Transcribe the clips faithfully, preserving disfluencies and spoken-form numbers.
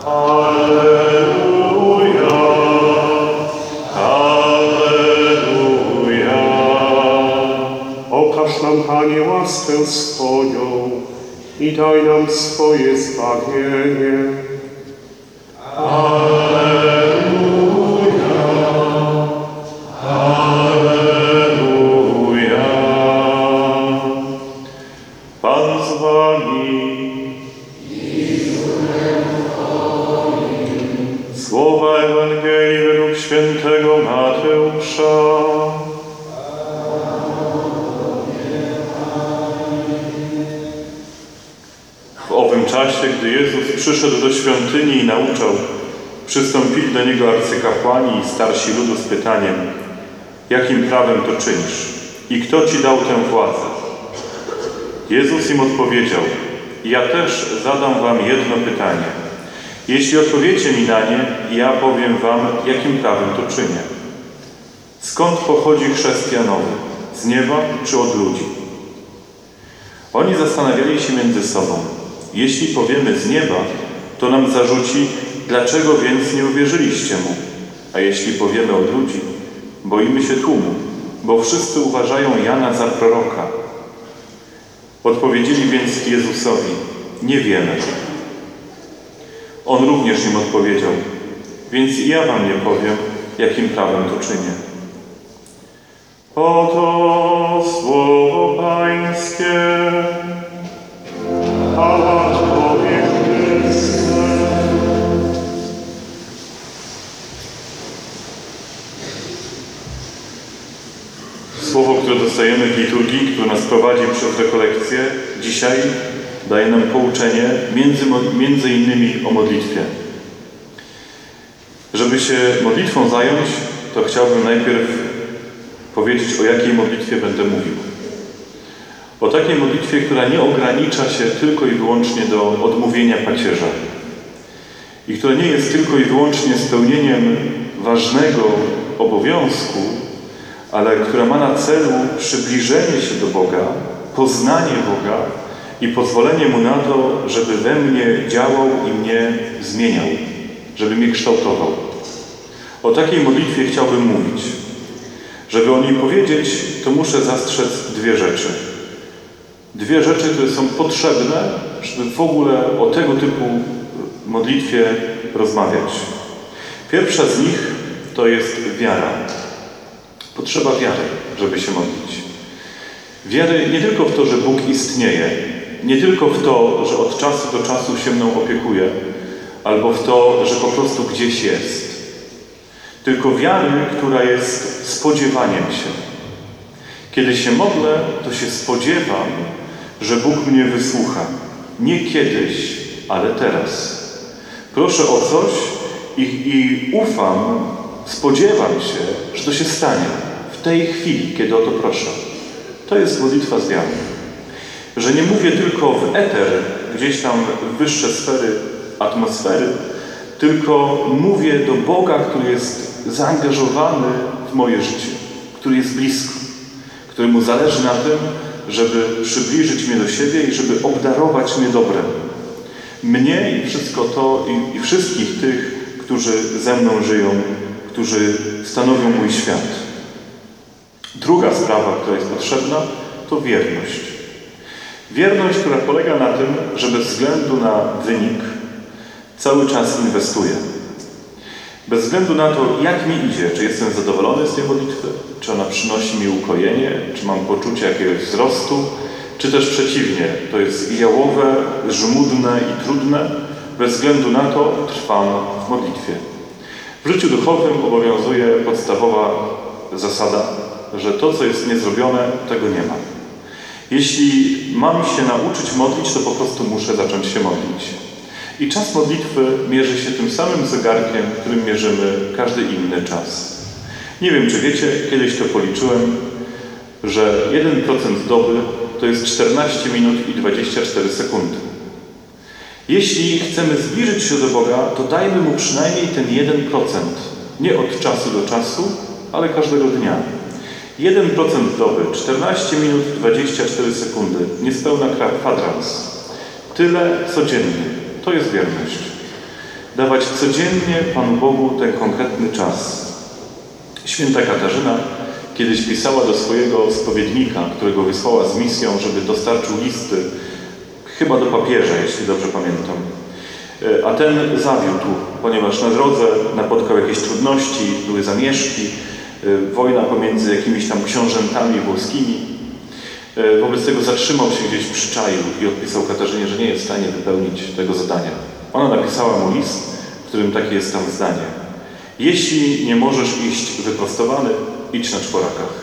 Alleluja, Alleluja. Okaż nam, Panie, łaskę swoją i daj nam swoje zbawienie. Alleluja, Alleluja. Pan z wami. Słowa Ewangelii według świętego Mateusza. W owym czasie, gdy Jezus przyszedł do świątyni i nauczał, przystąpili do Niego arcykapłani i starsi ludu z pytaniem: jakim prawem to czynisz? I kto Ci dał tę władzę? Jezus im odpowiedział: ja też zadam Wam jedno pytanie. Jeśli odpowiecie mi na nie, ja powiem Wam, jakim prawem to czynię. Skąd pochodzi chrzest Janowy? Z nieba czy od ludzi? Oni zastanawiali się między sobą. Jeśli powiemy z nieba, to nam zarzuci, dlaczego więc nie uwierzyliście mu? A jeśli powiemy od ludzi, boimy się tłumu, bo wszyscy uważają Jana za proroka. Odpowiedzieli więc Jezusowi: nie wiemy. On również im odpowiedział: więc i ja wam nie powiem, jakim prawem to czynię. Oto słowo Pańskie. Chwała Tobie, Chryste. Słowo, które dostajemy w liturgii, które nas prowadzi przez rekolekcję, dzisiaj daje nam pouczenie między, między innymi o modlitwie. Żeby się modlitwą zająć, to chciałbym najpierw powiedzieć, o jakiej modlitwie będę mówił. O takiej modlitwie, która nie ogranicza się tylko i wyłącznie do odmówienia pacierza i która nie jest tylko i wyłącznie spełnieniem ważnego obowiązku, ale która ma na celu przybliżenie się do Boga, poznanie Boga i pozwolenie Mu na to, żeby we mnie działał i mnie zmieniał, żeby mnie kształtował. O takiej modlitwie chciałbym mówić. Żeby o niej powiedzieć, to muszę zastrzec dwie rzeczy. Dwie rzeczy, które są potrzebne, żeby w ogóle o tego typu modlitwie rozmawiać. Pierwsza z nich to jest wiara. Potrzeba wiary, żeby się modlić. Wiary nie tylko w to, że Bóg istnieje, nie tylko w to, że od czasu do czasu się mną opiekuje, albo w to, że po prostu gdzieś jest. Tylko wiary, która jest spodziewaniem się. Kiedy się modlę, to się spodziewam, że Bóg mnie wysłucha. Nie kiedyś, ale teraz. Proszę o coś i, i ufam, spodziewam się, że to się stanie w tej chwili, kiedy o to proszę. To jest modlitwa z wiarą. Że nie mówię tylko w eter, gdzieś tam w wyższe sfery atmosfery, tylko mówię do Boga, który jest zaangażowany w moje życie, który jest blisko, któremu zależy na tym, żeby przybliżyć mnie do siebie i żeby obdarować mnie dobrem. Mnie i wszystko to, i, i wszystkich tych, którzy ze mną żyją, którzy stanowią mój świat. Druga sprawa, która jest potrzebna, to wierność. Wierność, która polega na tym, że bez względu na wynik cały czas inwestuję. Bez względu na to, jak mi idzie, czy jestem zadowolony z tej modlitwy, czy ona przynosi mi ukojenie, czy mam poczucie jakiegoś wzrostu, czy też przeciwnie, to jest jałowe, żmudne i trudne, bez względu na to trwam w modlitwie. W życiu duchowym obowiązuje podstawowa zasada, że to, co jest niezrobione, tego nie ma. Jeśli mam się nauczyć modlić, to po prostu muszę zacząć się modlić. I czas modlitwy mierzy się tym samym zegarkiem, którym mierzymy każdy inny czas. Nie wiem, czy wiecie, kiedyś to policzyłem, że jeden procent doby to jest czternaście minut i dwadzieścia cztery sekundy. Jeśli chcemy zbliżyć się do Boga, to dajmy Mu przynajmniej ten jeden procent. Nie od czasu do czasu, ale każdego dnia. jeden procent doby, czternaście minut dwadzieścia cztery sekundy, niespełna kwadrans. Tyle codziennie. To jest wierność. dawać codziennie Panu Bogu ten konkretny czas. Święta Katarzyna kiedyś pisała do swojego spowiednika, którego wysłała z misją, żeby dostarczył listy, chyba do papieża, jeśli dobrze pamiętam. A ten zawiódł, ponieważ na drodze napotkał jakieś trudności, były zamieszki, wojna pomiędzy jakimiś tam książętami włoskimi. Wobec tego zatrzymał się gdzieś, przyczaił i odpisał Katarzynie, że nie jest w stanie wypełnić tego zadania. Ona napisała mu list, w którym takie jest tam zdanie: jeśli nie możesz iść wyprostowany, idź na czworakach.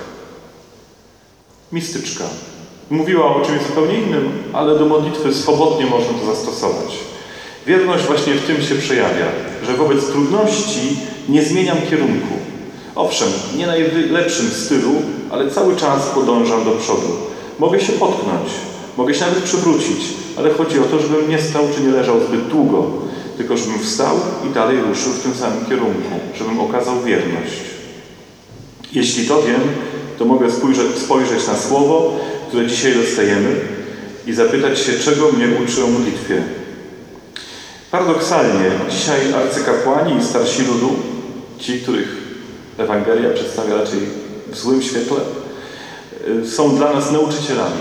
Mistyczka. Mówiła o czymś zupełnie innym, ale do modlitwy swobodnie można to zastosować. Wierność właśnie w tym się przejawia, że wobec trudności nie zmieniam kierunku. Owszem, nie najlepszym stylu, ale cały czas podążam do przodu. Mogę się potknąć, mogę się nawet przewrócić, ale chodzi o to, żebym nie stał czy nie leżał zbyt długo, tylko żebym wstał i dalej ruszył w tym samym kierunku, żebym okazał wierność. Jeśli to wiem, to mogę spojrzeć, spojrzeć na słowo, które dzisiaj dostajemy i zapytać się, czego mnie uczy o modlitwie. Paradoksalnie, dzisiaj arcykapłani i starsi ludu, ci, których Ewangelia przedstawia raczej w złym świetle, są dla nas nauczycielami.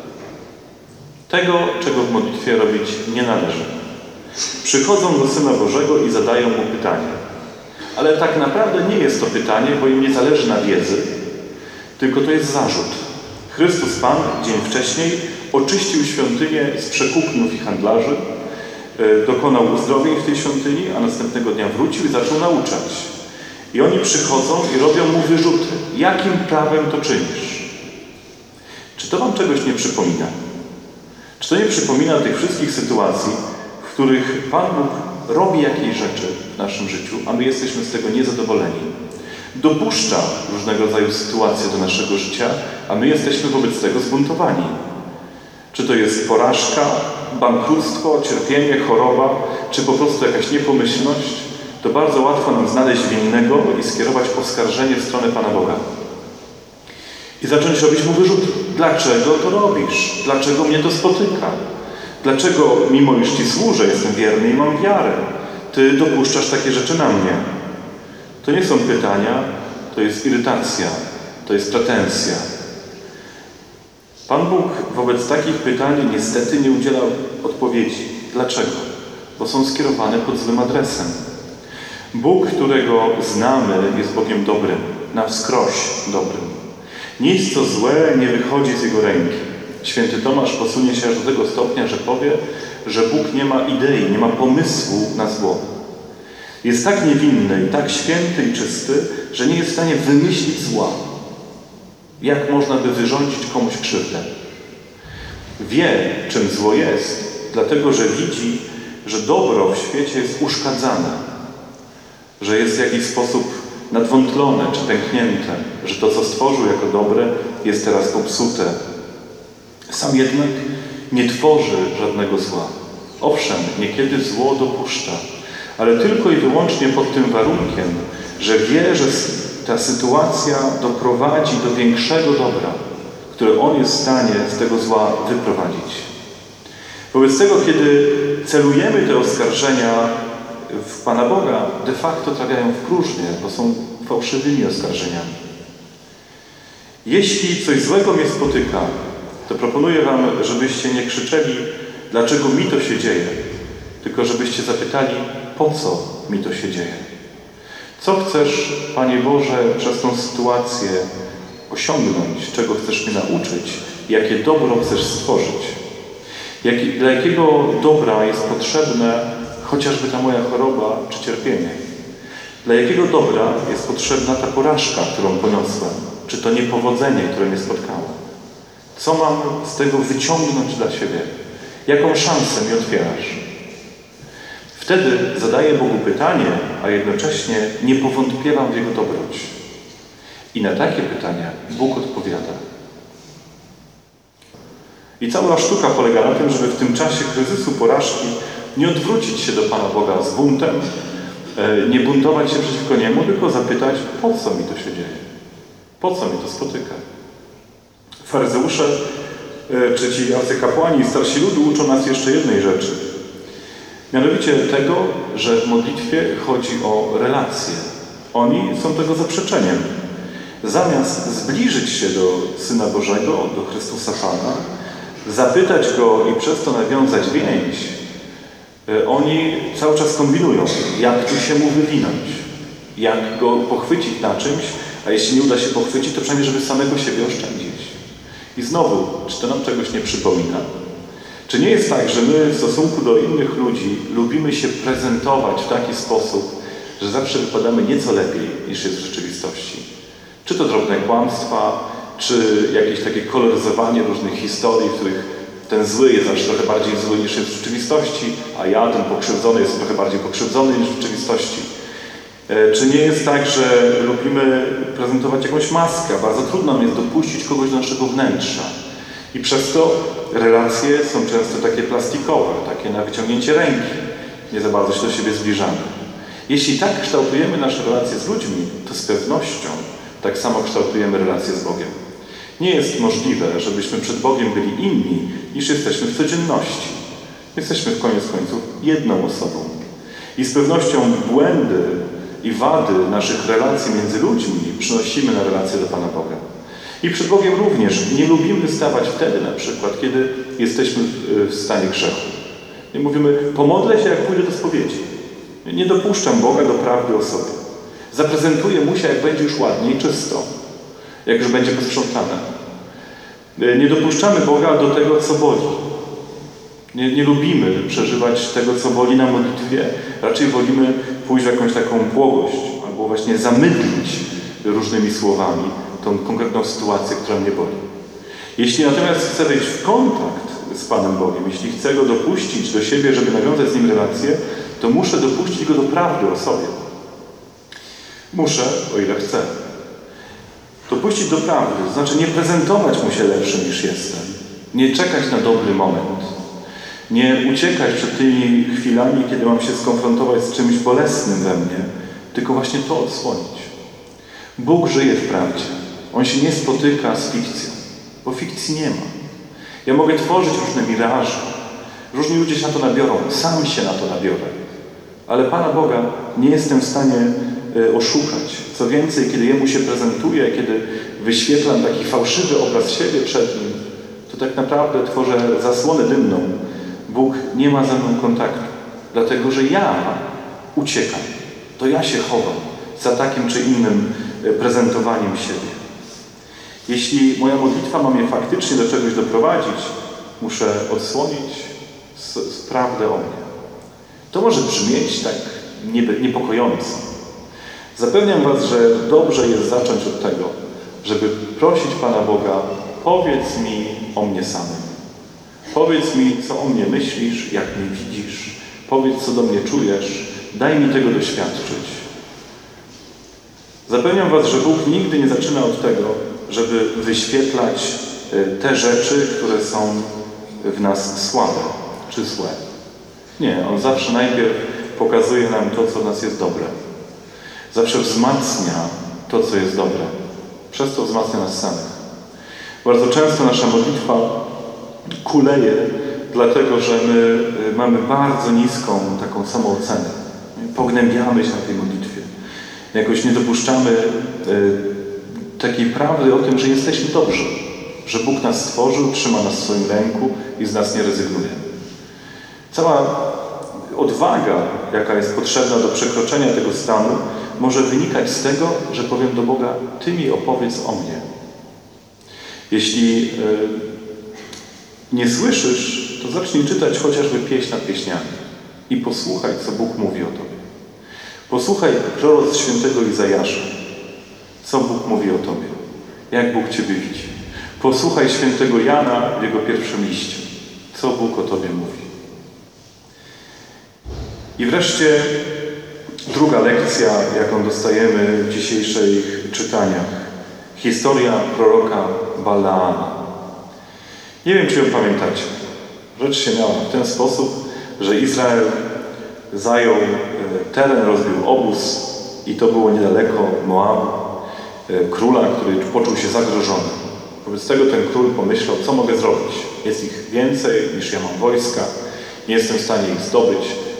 Tego, czego w modlitwie robić nie należy. Przychodzą do Syna Bożego i zadają Mu pytanie. Ale tak naprawdę nie jest to pytanie, bo im nie zależy na wiedzy, tylko to jest zarzut. Chrystus Pan dzień wcześniej oczyścił świątynię z przekupniów i handlarzy, dokonał uzdrowień w tej świątyni, a następnego dnia wrócił i zaczął nauczać. I oni przychodzą i robią Mu wyrzuty. Jakim prawem to czynisz? Czy to Wam czegoś nie przypomina? Czy to nie przypomina tych wszystkich sytuacji, w których Pan Bóg robi jakieś rzeczy w naszym życiu, a my jesteśmy z tego niezadowoleni? Dopuszcza różnego rodzaju sytuacje do naszego życia, a my jesteśmy wobec tego zbuntowani. Czy to jest porażka, bankructwo, cierpienie, choroba, czy po prostu jakaś niepomyślność, to bardzo łatwo nam znaleźć winnego i skierować oskarżenie w stronę Pana Boga. I zacząć robić Mu wyrzuty. Dlaczego to robisz? Dlaczego mnie to spotyka? Dlaczego, mimo iż Ci służę, jestem wierny i mam wiarę, Ty dopuszczasz takie rzeczy na mnie? To nie są pytania, to jest irytacja, to jest pretensja. Pan Bóg wobec takich pytań niestety nie udziela odpowiedzi. Dlaczego? Bo są skierowane pod złym adresem. Bóg, którego znamy, jest Bogiem dobrym, na wskroś dobrym. Nic, co złe, nie wychodzi z Jego ręki. Święty Tomasz posunie się aż do tego stopnia, że powie, że Bóg nie ma idei, nie ma pomysłu na zło. Jest tak niewinny i tak święty i czysty, że nie jest w stanie wymyślić zła. Jak można by wyrządzić komuś krzywdę? Wie, czym zło jest, dlatego że widzi, że dobro w świecie jest uszkadzane, że jest w jakiś sposób nadwątlone czy pęknięte, że to, co stworzył jako dobre, jest teraz popsute. Sam jednak nie tworzy żadnego zła. Owszem, niekiedy zło dopuszcza, ale tylko i wyłącznie pod tym warunkiem, że wie, że ta sytuacja doprowadzi do większego dobra, które On jest w stanie z tego zła wyprowadzić. Wobec tego, kiedy celujemy te oskarżenia w Pana Boga, de facto trafiają w próżnię, bo są fałszywymi oskarżeniami. Jeśli coś złego mnie spotyka, to proponuję Wam, żebyście nie krzyczeli, dlaczego mi to się dzieje, tylko żebyście zapytali, po co mi to się dzieje. Co chcesz, Panie Boże, przez tą sytuację osiągnąć, czego chcesz mnie nauczyć, jakie dobro chcesz stworzyć? Jak, dla jakiego dobra jest potrzebne chociażby ta moja choroba czy cierpienie? Dla jakiego dobra jest potrzebna ta porażka, którą poniosłem? Czy to niepowodzenie, które mnie spotkało? Co mam z tego wyciągnąć dla siebie? Jaką szansę mi otwierasz? Wtedy zadaję Bogu pytanie, a jednocześnie nie powątpiewam w Jego dobroć. I na takie pytania Bóg odpowiada. I cała sztuka polega na tym, żeby w tym czasie kryzysu, porażki nie odwrócić się do Pana Boga z buntem, nie buntować się przeciwko Niemu, tylko zapytać, po co mi to się dzieje? Po co mi to spotyka? Faryzeusze, czy ci arcykapłani i starsi ludu uczą nas jeszcze jednej rzeczy. Mianowicie tego, że w modlitwie chodzi o relacje. Oni są tego zaprzeczeniem. Zamiast zbliżyć się do Syna Bożego, do Chrystusa Pana, zapytać Go i przez to nawiązać więź, oni cały czas kombinują, jak tu się Mu wywinąć, jak Go pochwycić na czymś, a jeśli nie uda się pochwycić, to przynajmniej, żeby samego siebie oszczędzić. I znowu, czy to nam czegoś nie przypomina? Czy nie jest tak, że my w stosunku do innych ludzi lubimy się prezentować w taki sposób, że zawsze wypadamy nieco lepiej niż jest w rzeczywistości? Czy to drobne kłamstwa, czy jakieś takie koloryzowanie różnych historii, w których ten zły jest zawsze trochę bardziej zły niż jest w rzeczywistości, a ja, ten pokrzywdzony, jest trochę bardziej pokrzywdzony niż w rzeczywistości. Czy nie jest tak, że lubimy prezentować jakąś maskę? Bardzo trudno nam jest dopuścić kogoś do naszego wnętrza. I przez to relacje są często takie plastikowe, takie na wyciągnięcie ręki. Nie za bardzo się do siebie zbliżamy. Jeśli tak kształtujemy nasze relacje z ludźmi, to z pewnością tak samo kształtujemy relacje z Bogiem. Nie jest możliwe, żebyśmy przed Bogiem byli inni, niż jesteśmy w codzienności. Jesteśmy w koniec końców jedną osobą. I z pewnością błędy i wady naszych relacji między ludźmi przynosimy na relacje do Pana Boga. I przed Bogiem również nie lubimy stawać wtedy na przykład, kiedy jesteśmy w stanie grzechu. I mówimy, pomodlę się, jak pójdę do spowiedzi. Nie dopuszczam Boga do prawdy o sobie. Zaprezentuję Mu się, jak będzie już ładnie i czysto. Jak już będzie posprzątane. Nie dopuszczamy Boga do tego, co boli. Nie, nie lubimy przeżywać tego, co boli na modlitwie. Raczej wolimy pójść w jakąś taką błogość, albo właśnie zamydlić różnymi słowami tą konkretną sytuację, która mnie boli. Jeśli natomiast chcę wejść w kontakt z Panem Bogiem, jeśli chcę Go dopuścić do siebie, żeby nawiązać z Nim relację, to muszę dopuścić Go do prawdy o sobie. Muszę, o ile chcę. Dopuścić do prawdy, to znaczy nie prezentować Mu się lepszym niż jestem. Nie czekać na dobry moment. Nie uciekać przed tymi chwilami, kiedy mam się skonfrontować z czymś bolesnym we mnie, tylko właśnie to odsłonić. Bóg żyje w prawdzie. On się nie spotyka z fikcją, bo fikcji nie ma. Ja mogę tworzyć różne miraże. Różni ludzie się na to nabiorą. Sam się na to nabiorę. Ale Pana Boga nie jestem w stanie y, oszukać. Co więcej, kiedy Jemu się prezentuję, kiedy wyświetlam taki fałszywy obraz siebie przed Nim, to tak naprawdę tworzę zasłonę dymną. Bóg nie ma ze mną kontaktu. Dlatego, że ja uciekam. To ja się chowam za takim czy innym prezentowaniem siebie. Jeśli moja modlitwa ma mnie faktycznie do czegoś doprowadzić, muszę odsłonić prawdę o mnie. To może brzmieć tak niepokojąco. Zapewniam Was, że dobrze jest zacząć od tego, żeby prosić Pana Boga, powiedz mi o mnie samym. Powiedz mi, co o mnie myślisz, jak mnie widzisz. Powiedz, co do mnie czujesz. Daj mi tego doświadczyć. Zapewniam Was, że Bóg nigdy nie zaczyna od tego, żeby wyświetlać te rzeczy, które są w nas słabe czy złe. Nie, On zawsze najpierw pokazuje nam to, co w nas jest dobre. Zawsze wzmacnia to, co jest dobre. Przez to wzmacnia nas samych. Bardzo często nasza modlitwa kuleje, dlatego że my mamy bardzo niską taką samoocenę. Pognębiamy się na tej modlitwie. Jakoś nie dopuszczamy y, takiej prawdy o tym, że jesteśmy dobrzy. Że Bóg nas stworzył, trzyma nas w swoim ręku i z nas nie rezygnuje. Cała odwaga, jaka jest potrzebna do przekroczenia tego stanu, może wynikać z tego, że powiem do Boga, Ty mi opowiedz o mnie. Jeśli y, nie słyszysz, to zacznij czytać chociażby pieśń nad pieśniami i posłuchaj, co Bóg mówi o Tobie. Posłuchaj proroc świętego Izajasza, co Bóg mówi o Tobie, jak Bóg Ciebie widzi. Posłuchaj świętego Jana w jego pierwszym liście, co Bóg o Tobie mówi. I wreszcie druga lekcja, jaką dostajemy w dzisiejszych czytaniach. Historia proroka Balaama. Nie wiem, czy ją pamiętacie. Rzecz się miała w ten sposób, że Izrael zajął teren, rozbił obóz i to było niedaleko Moabu, króla, który poczuł się zagrożony. Wobec tego ten król pomyślał, co mogę zrobić. Jest ich więcej niż ja mam wojska, nie jestem w stanie ich zdobyć,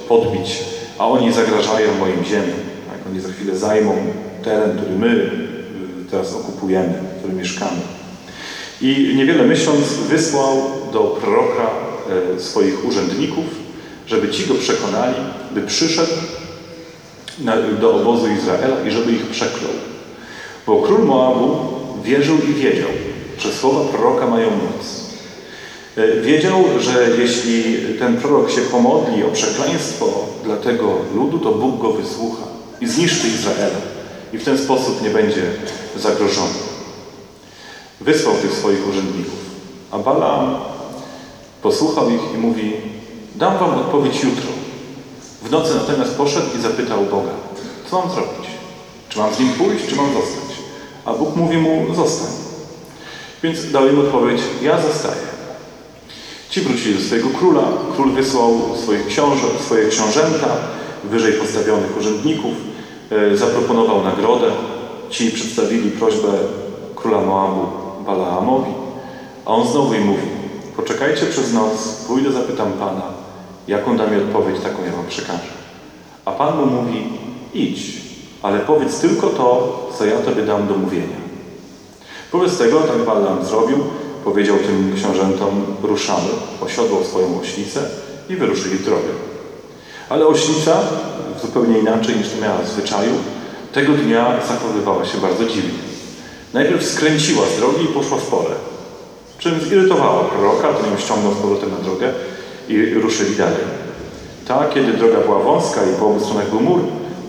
podbić, a oni zagrażają moim ziemiom. Tak? Oni za chwilę zajmą teren, który my teraz okupujemy, w którym mieszkamy. I niewiele myśląc wysłał do proroka swoich urzędników, żeby ci go przekonali, by przyszedł do obozu Izraela i żeby ich przeklął. Bo król Moabu wierzył i wiedział, że słowa proroka mają moc. Wiedział, że jeśli ten prorok się pomodli o przekleństwo dla tego ludu, to Bóg go wysłucha i zniszczy Izraela. I w ten sposób nie będzie zagrożony. Wysłał tych swoich urzędników. A Balaam posłuchał ich i mówi: dam wam odpowiedź jutro. W nocy natomiast poszedł i zapytał Boga: co mam zrobić? Czy mam z nim pójść, czy mam zostać? A Bóg mówi mu: zostań. Więc dał im odpowiedź: ja zostaję. Ci wrócili do swojego króla. Król wysłał swoich książę, swoje książęta, wyżej postawionych urzędników, e, zaproponował nagrodę. Ci przedstawili prośbę króla Moabu Balaamowi, a on znowu im mówi: poczekajcie przez noc, pójdę, zapytam Pana, jaką da mi odpowiedź, taką ja wam przekażę. A Pan mu mówi: idź, ale powiedz tylko to, co ja tobie dam do mówienia. Wobec tego tak Balaam zrobił, powiedział tym książętom: ruszamy, osiodłał swoją oślicę i wyruszyli w drogę. Ale oślica, zupełnie inaczej niż to miała w zwyczaju, tego dnia zachowywała się bardzo dziwnie. Najpierw skręciła z drogi i poszła w pole, czym zirytowała proroka, to ją ściągnął z powrotem na drogę i ruszyli dalej. Ta, kiedy droga była wąska i po obu stronach był mur,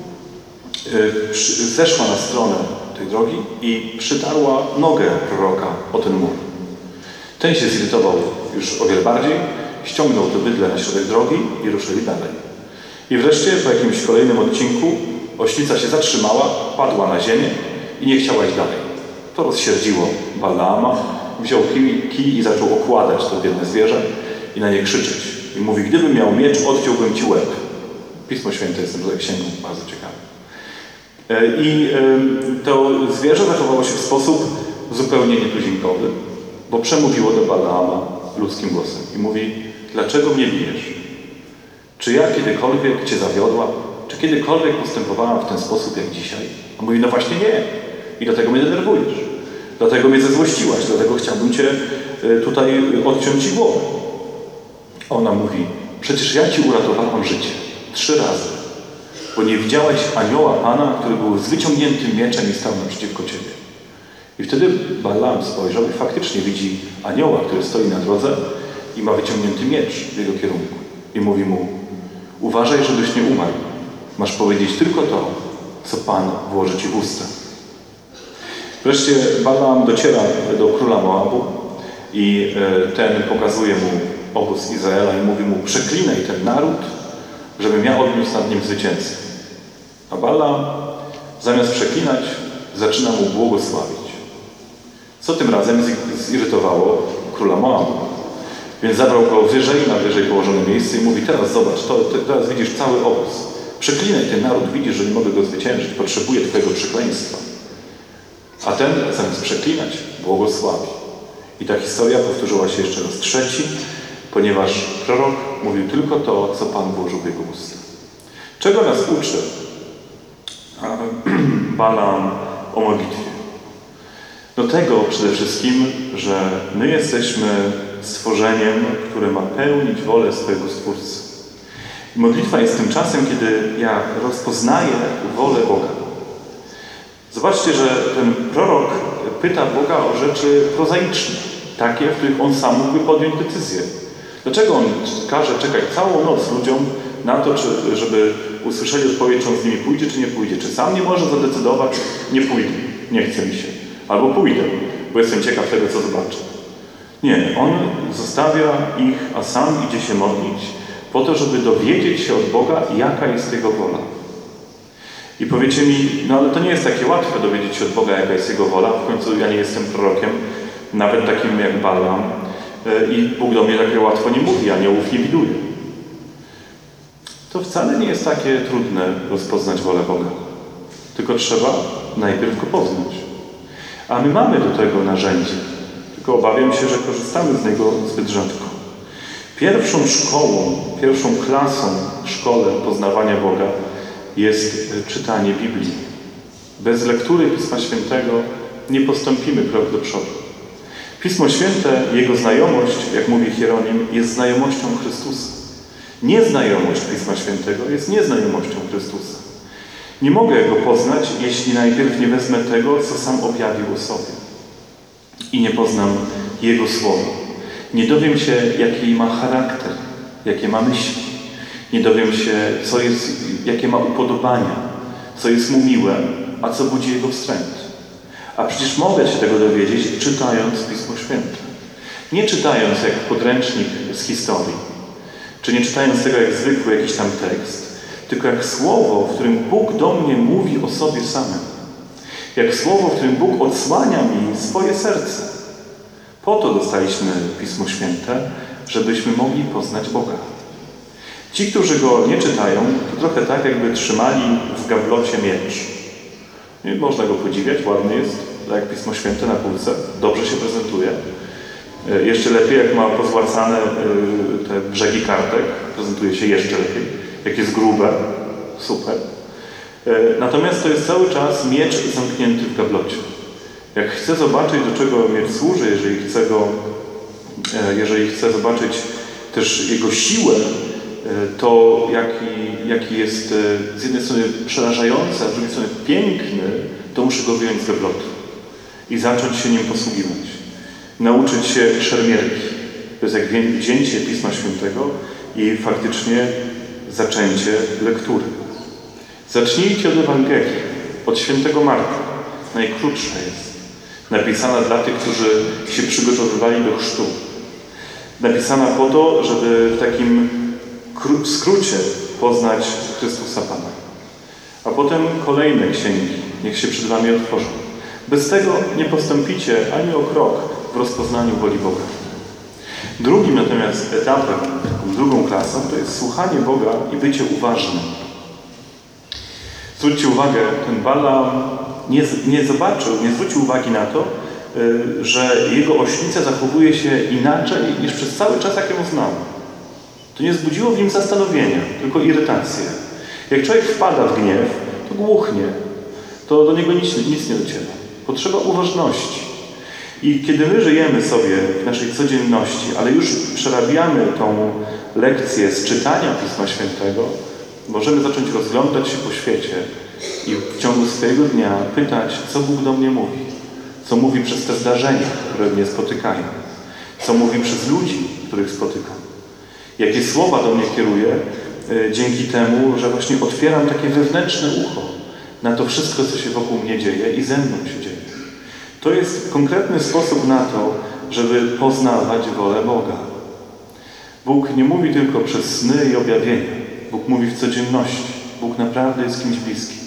zeszła na stronę tej drogi i przytarła nogę proroka o ten mur. Ten się zirytował już o wiele bardziej, ściągnął to bydlę na środek drogi i ruszyli dalej. I wreszcie po jakimś kolejnym odcinku oślica się zatrzymała, padła na ziemię i nie chciała iść dalej. To rozsierdziło Balaama, wziął kij, kij i zaczął okładać to biedne zwierzę i na nie krzyczeć. I mówi: gdybym miał miecz, odciąłbym ci łeb. Pismo Święte jest tym księgą bardzo ciekawe. I to zwierzę zachowało się w sposób zupełnie nietuzinkowy, bo przemówiło do Balaama ludzkim głosem i mówi: dlaczego mnie bijesz? Czy ja kiedykolwiek cię zawiodłam? Czy kiedykolwiek postępowałam w ten sposób jak dzisiaj? On mówi: no właśnie nie. I dlatego mnie denerwujesz. Dlatego mnie zezłościłaś. Dlatego chciałbym cię tutaj odciąć ci głowę. Ona mówi: przecież ja ci uratowałam życie. Trzy razy. Bo nie widziałeś anioła Pana, który był z wyciągniętym mieczem i stał naprzeciwko ciebie. I wtedy Balaam spojrzał i faktycznie widzi anioła, który stoi na drodze i ma wyciągnięty miecz w jego kierunku. I mówi mu: uważaj, żebyś nie umarł. Masz powiedzieć tylko to, co Pan włoży ci w usta. Wreszcie Balaam dociera do króla Moabu i ten pokazuje mu obóz Izraela i mówi mu: przeklinaj ten naród, żebym ja odniósł nad nim zwycięstwo. A Balaam zamiast przeklinać, zaczyna mu błogosławić. Co tym razem zirytowało króla Moabu. Więc zabrał go wyżej, na wyżej położone miejsce i mówi: teraz zobacz, to, teraz widzisz cały obóz. Przeklinaj ten naród, widzisz, że nie mogę go zwyciężyć, potrzebuję twojego przekleństwa. A ten zamiast przeklinać, błogosławi. I ta historia powtórzyła się jeszcze raz trzeci, ponieważ prorok mówił tylko to, co Pan włożył w jego usta. Czego nas uczy Balaam o modlitwie? Do tego przede wszystkim, że my jesteśmy stworzeniem, które ma pełnić wolę swojego Stwórcy. I modlitwa jest tym czasem, kiedy ja rozpoznaję wolę Boga. Zobaczcie, że ten prorok pyta Boga o rzeczy prozaiczne, takie, w których on sam mógłby podjąć decyzję. Dlaczego on każe czekać całą noc ludziom na to, czy, żeby usłyszeli odpowiedź, czy on z nimi pójdzie, czy nie pójdzie? Czy sam nie może zadecydować: nie pójdę, nie chce mi się. Albo pójdę, bo jestem ciekaw tego, co zobaczę. Nie, on zostawia ich, a sam idzie się modlić po to, żeby dowiedzieć się od Boga, jaka jest Jego wola. I powiecie mi: no ale to nie jest takie łatwe dowiedzieć się od Boga, jaka jest Jego wola. W końcu ja nie jestem prorokiem, nawet takim jak Balaam. I Bóg do mnie takie łatwo nie mówi, aniołów nie widuje. To wcale nie jest takie trudne rozpoznać wolę Boga. Tylko trzeba najpierw Go poznać. A my mamy do tego narzędzie. Tylko obawiam się, że korzystamy z niego zbyt rzadko. Pierwszą szkołą, pierwszą klasą w szkole poznawania Boga jest czytanie Biblii. Bez lektury Pisma Świętego nie postąpimy krok do przodu. Pismo Święte, jego znajomość, jak mówi Hieronim, jest znajomością Chrystusa. Nieznajomość Pisma Świętego jest nieznajomością Chrystusa. Nie mogę Go poznać, jeśli najpierw nie wezmę tego, co sam objawił o sobie. I nie poznam Jego Słowa. Nie dowiem się, jaki ma charakter, jakie ma myśli. Nie dowiem się, co jest, jakie ma upodobania, co jest mu miłe, a co budzi Jego wstręt. A przecież mogę się tego dowiedzieć, czytając Pismo Święte. Nie czytając jak podręcznik z historii, czy nie czytając tego jak zwykły jakiś tam tekst, tylko jak słowo, w którym Bóg do mnie mówi o sobie samym. Jak słowo, w którym Bóg odsłania mi swoje serce. Po to dostaliśmy Pismo Święte, żebyśmy mogli poznać Boga. Ci, którzy Go nie czytają, to trochę tak, jakby trzymali w gablocie miecz. I można Go podziwiać, ładny jest, jak Pismo Święte na półce, dobrze się prezentuje. Jeszcze lepiej, jak ma pozłacane te brzegi kartek, prezentuje się jeszcze lepiej. Jak jest grube, super. Natomiast to jest cały czas miecz zamknięty w gablocie. Jak chcę zobaczyć, do czego miecz służy, jeżeli chcę go, jeżeli chcę zobaczyć też jego siłę, to jaki, jaki jest z jednej strony przerażający, a z drugiej strony piękny, to muszę go wyjąć z gablotu i zacząć się nim posługiwać. Nauczyć się szermierki. To jest jak wzięcie Pisma Świętego i faktycznie zaczęcie lektury. Zacznijcie od Ewangelii, od świętego Marka. Najkrótsza jest. Napisana dla tych, którzy się przygotowywali do chrztu. Napisana po to, żeby w takim skrócie poznać Chrystusa Pana. A potem kolejne księgi, niech się przed wami otworzą. Bez tego nie postąpicie ani o krok w rozpoznaniu woli Boga. Drugim natomiast etapem, taką drugą klasą, to jest słuchanie Boga i bycie uważnym. Zwróćcie uwagę, ten Balaam nie, nie zobaczył, nie zwrócił uwagi na to, y, że jego oślica zachowuje się inaczej niż przez cały czas, jak ją znał. To nie wzbudziło w nim zastanowienia, tylko irytację. Jak człowiek wpada w gniew, to głuchnie. To do niego nic, nic nie dociera. Potrzeba uważności. I kiedy my żyjemy sobie w naszej codzienności, ale już przerabiamy tą lekcję z czytania Pisma Świętego, możemy zacząć rozglądać się po świecie i w ciągu swojego dnia pytać, co Bóg do mnie mówi. Co mówi przez te zdarzenia, które mnie spotykają. Co mówi przez ludzi, których spotykam. Jakie słowa do mnie kieruje y, dzięki temu, że właśnie otwieram takie wewnętrzne ucho na to wszystko, co się wokół mnie dzieje i ze mną się dzieje. To jest konkretny sposób na to, żeby poznawać wolę Boga. Bóg nie mówi tylko przez sny i objawienia. Bóg mówi w codzienności. Bóg naprawdę jest kimś bliskim.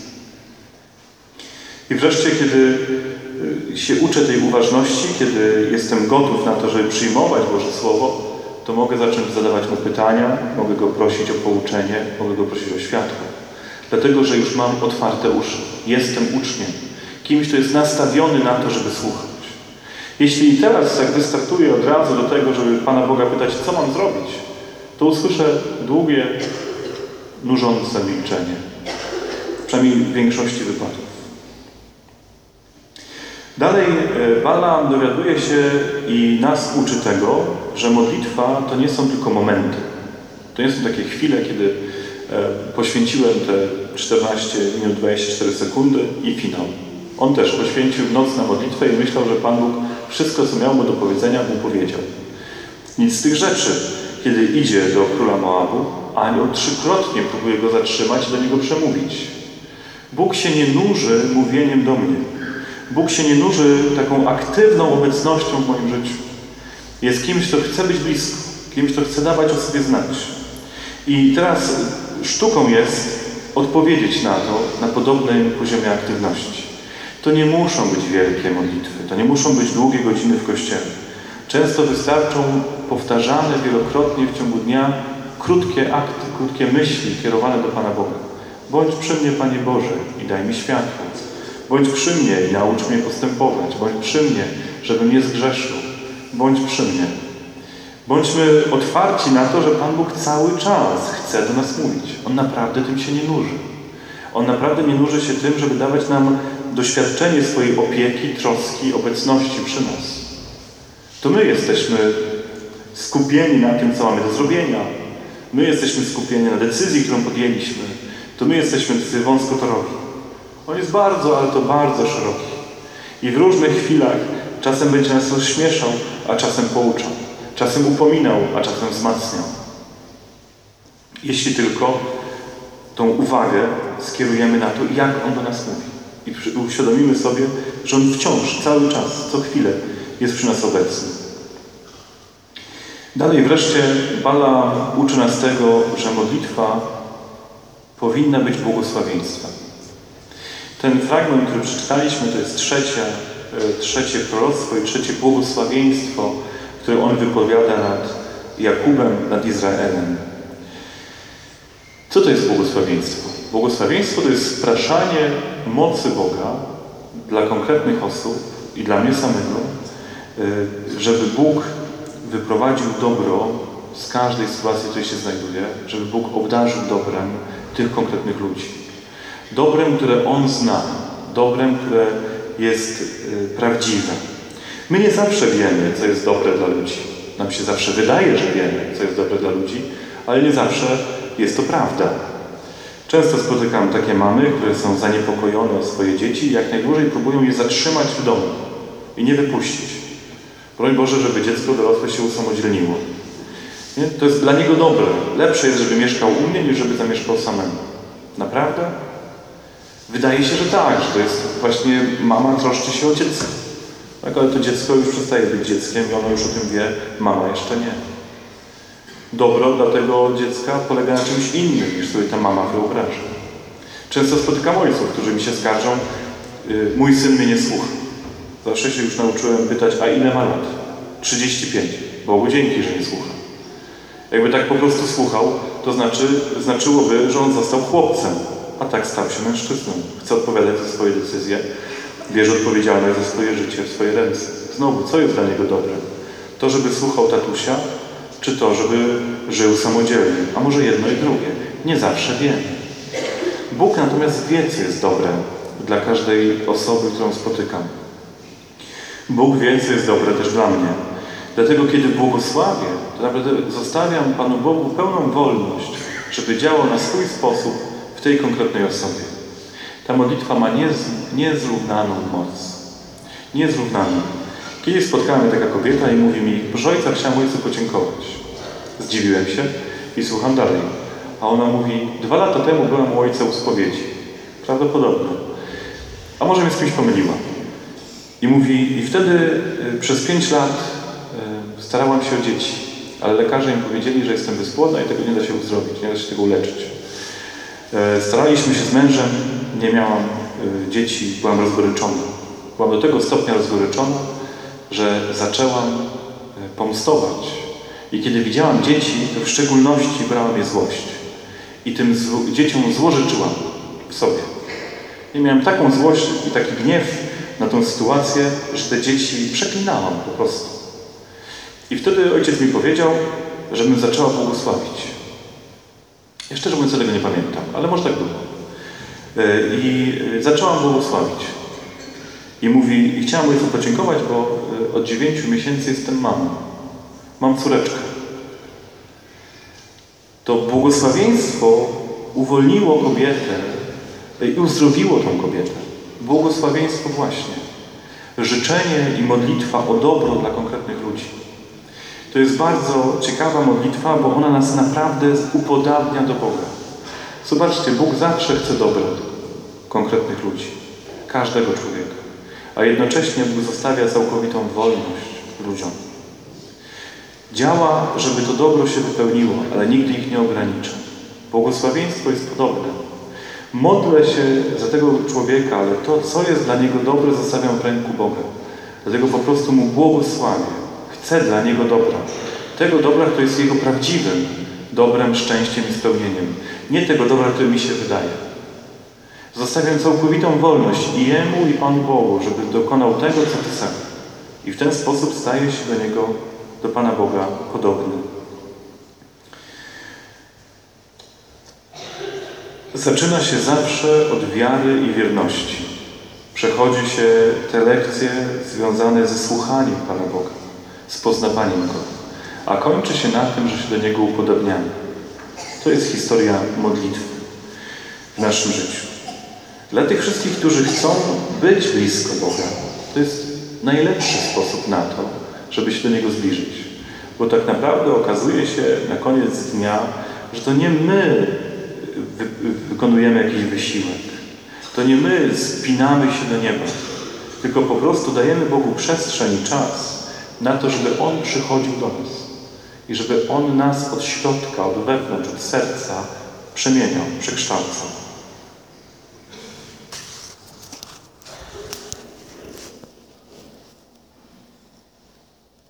I wreszcie, kiedy się uczę tej uważności, kiedy jestem gotów na to, żeby przyjmować Boże Słowo, to mogę zacząć zadawać Mu pytania, mogę Go prosić o pouczenie, mogę Go prosić o światło. Dlatego, że już mam otwarte uszy. Jestem uczniem. Kimś, kto jest nastawiony na to, żeby słuchać. Jeśli teraz, jak wystartuję od razu do tego, żeby Pana Boga pytać, co mam zrobić, to usłyszę długie, nużące milczenie. Przynajmniej w większości wypadków. Dalej Balaam dowiaduje się i nas uczy tego, że modlitwa to nie są tylko momenty. To nie są takie chwile, kiedy poświęciłem te czternaście minut dwadzieścia cztery sekundy i finał. On też poświęcił noc na modlitwę i myślał, że Pan Bóg wszystko, co miał mu do powiedzenia, mu powiedział. Nic z tych rzeczy. Kiedy idzie do króla Moabu, anioł trzykrotnie próbuje go zatrzymać i do niego przemówić. Bóg się nie nuży mówieniem do mnie. Bóg się nie nuży taką aktywną obecnością w moim życiu. Jest kimś, kto chce być blisko, kimś, kto chce dawać o sobie znać. I teraz sztuką jest odpowiedzieć na to na podobnym poziomie aktywności. To nie muszą być wielkie modlitwy, to nie muszą być długie godziny w kościele. Często wystarczą powtarzane wielokrotnie w ciągu dnia krótkie akty, krótkie myśli kierowane do Pana Boga. Bądź przy mnie, Panie Boże, i daj mi światło. Bądź przy mnie i naucz mnie postępować. Bądź przy mnie, żebym nie zgrzeszył. Bądź przy mnie. Bądźmy otwarci na to, że Pan Bóg cały czas chce do nas mówić. On naprawdę tym się nie nuży. On naprawdę nie nuży się tym, żeby dawać nam doświadczenie swojej opieki, troski, obecności przy nas. To my jesteśmy skupieni na tym, co mamy do zrobienia. My jesteśmy skupieni na decyzji, którą podjęliśmy. To my jesteśmy tacy wąskotorowi. On jest bardzo, ale to bardzo szeroki. I w różnych chwilach czasem będzie nas rozśmieszał, a czasem pouczał. Czasem upominał, a czasem wzmacniał. Jeśli tylko tą uwagę skierujemy na to, jak On do nas mówi. I uświadomimy sobie, że On wciąż, cały czas, co chwilę jest przy nas obecny. Dalej wreszcie Bala uczy nas tego, że modlitwa powinna być błogosławieństwem. Ten fragment, który przeczytaliśmy, to jest trzecie, trzecie proroctwo i trzecie błogosławieństwo, które On wypowiada nad Jakubem, nad Izraelem. Co to jest błogosławieństwo? Błogosławieństwo to jest spraszanie mocy Boga dla konkretnych osób i dla mnie samego, żeby Bóg wyprowadził dobro z każdej sytuacji, w której się znajduje, żeby Bóg obdarzył dobrem tych konkretnych ludzi. Dobrem, które On zna, dobrem, które jest prawdziwe. My nie zawsze wiemy, co jest dobre dla ludzi. Nam się zawsze wydaje, że wiemy, co jest dobre dla ludzi, ale nie zawsze jest to prawda. Często spotykam takie mamy, które są zaniepokojone o swoje dzieci i jak najdłużej próbują je zatrzymać w domu i nie wypuścić. Broń Boże, żeby dziecko dorosłe się usamodzielniło. Nie? To jest dla niego dobre. Lepsze jest, żeby mieszkał u mnie, niż żeby zamieszkał samemu. Naprawdę? Wydaje się, że tak, że to jest właśnie mama troszczy się o dziecko. Tak, ale to dziecko już przestaje być dzieckiem i ono już o tym wie, mama jeszcze nie. Dobro dla tego dziecka polega na czymś innym, niż sobie ta mama wyobraża. Często spotykam ojców, którzy mi się skarżą, yy, mój syn mnie nie słucha. Zawsze się już nauczyłem pytać, a ile ma lat? trzydzieści pięć. Bogu dzięki, że nie słucha. Jakby tak po prostu słuchał, to znaczy, znaczyłoby, że on został chłopcem, a tak stał się mężczyzną. Chce odpowiadać za swoje decyzje, bierze odpowiedzialność za swoje życie w swoje ręce. Znowu, co jest dla niego dobre? To, żeby słuchał tatusia, czy to, żeby żył samodzielnie? A może jedno i drugie? Nie zawsze wiemy. Bóg natomiast wie, co jest dobre dla każdej osoby, którą spotykam. Bóg wie, co jest dobre też dla mnie. Dlatego, kiedy błogosławię, to naprawdę zostawiam Panu Bogu pełną wolność, żeby działał na swój sposób w tej konkretnej osobie. Ta modlitwa ma niez, niezrównaną moc. Niezrównaną. Kiedyś spotkała mnie taka kobieta i mówi mi, proszę ojca, chciałam ojcu podziękować. Zdziwiłem się i słucham dalej. A ona mówi, dwa lata temu byłam u ojca u spowiedzi. Prawdopodobnie. A może mnie z kimś pomyliła. I mówi, i wtedy y, przez pięć lat y, starałam się o dzieci, ale lekarze im powiedzieli, że jestem bezpłodna i tego nie da się uzdrowić, nie da się tego uleczyć. Y, staraliśmy się z mężem, nie miałam y, dzieci, byłam rozgoryczona. Byłam do tego stopnia rozgoryczona, że zaczęłam y, pomstować. I kiedy widziałam dzieci, to w szczególności brała mnie złość. I tym zło, dzieciom złożyczyłam w sobie. I miałem taką złość i taki gniew na tą sytuację, że te dzieci przeklinałam po prostu. I wtedy ojciec mi powiedział, żebym zaczęła błogosławić. Ja szczerze mówiąc tego nie pamiętam, ale może tak było. I zaczęłam błogosławić. I mówi, i chciałam ojcu podziękować, bo od dziewięciu miesięcy jestem mamą. Mam córeczkę. To błogosławieństwo uwolniło kobietę i uzdrowiło tą kobietę. Błogosławieństwo właśnie. Życzenie i modlitwa o dobro dla konkretnych ludzi. To jest bardzo ciekawa modlitwa, bo ona nas naprawdę upodabnia do Boga. Zobaczcie, Bóg zawsze chce dobra konkretnych ludzi. Każdego człowieka. A jednocześnie Bóg zostawia całkowitą wolność ludziom. Działa, żeby to dobro się wypełniło, ale nigdy ich nie ogranicza. Błogosławieństwo jest podobne. Modlę się za tego człowieka, ale to, co jest dla niego dobre, zostawiam w ręku Boga. Dlatego po prostu mu błogosławię. Chcę dla niego dobra. Tego dobra, które jest jego prawdziwym dobrem, szczęściem i spełnieniem. Nie tego dobra, które mi się wydaje. Zostawiam całkowitą wolność i Jemu, i Panu Bogu, żeby dokonał tego, co chce. I w ten sposób staję się do Niego do Pana Boga podobny. Zaczyna się zawsze od wiary i wierności. Przechodzi się te lekcje związane ze słuchaniem Pana Boga, z poznawaniem Go, a kończy się na tym, że się do Niego upodobniamy. To jest historia modlitwy w naszym życiu. Dla tych wszystkich, którzy chcą być blisko Boga, to jest najlepszy sposób na to, żeby się do Niego zbliżyć. Bo tak naprawdę okazuje się na koniec dnia, że to nie my wy wykonujemy jakiś wysiłek. To nie my spinamy się do nieba, tylko po prostu dajemy Bogu przestrzeń i czas na to, żeby On przychodził do nas i żeby On nas od środka, od wewnątrz, od serca przemieniał, przekształcał.